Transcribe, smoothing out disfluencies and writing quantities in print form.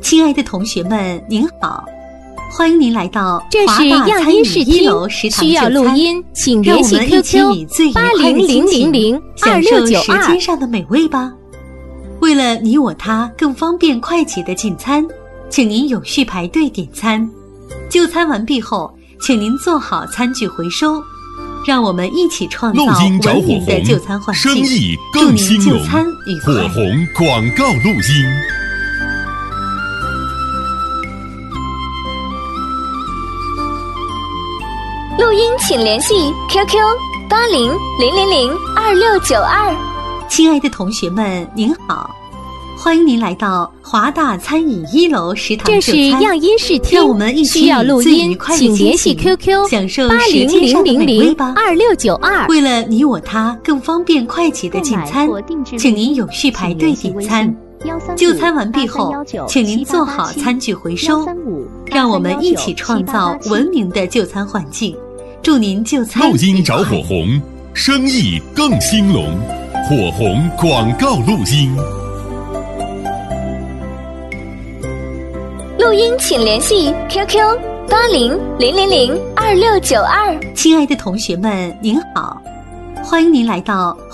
亲爱的同学们，您好，欢迎您来到这是样音视听，需要录音，请联系 QQ 80000262。 时间上的美味吧。为了你我他更方便快捷的进餐，请您有序排队点餐。就餐完毕后，请您做好餐具回收。让我们一起创造文明的就餐环境， 生意更兴隆。 祝您就餐愉快。 火红广告录音。 录音请联系 QQ 80000262。 亲爱的同学们，您好，欢迎您来到华大餐饮1楼食堂就餐。 这是样音视听， 让我们一起需要录音，请联系 QQ 享受时间上的美味吧。 80000262。 为了你我他更方便快捷的进餐，请您有序排队点餐。就餐完毕后，请您做好餐具回收。让我们一起创造文明的就餐环境。祝您就餐愉快。 录音找火红，生意更兴隆。火红广告录音。 录音请联系 QQ 80000262。 亲爱的同学们，您好，欢迎您来到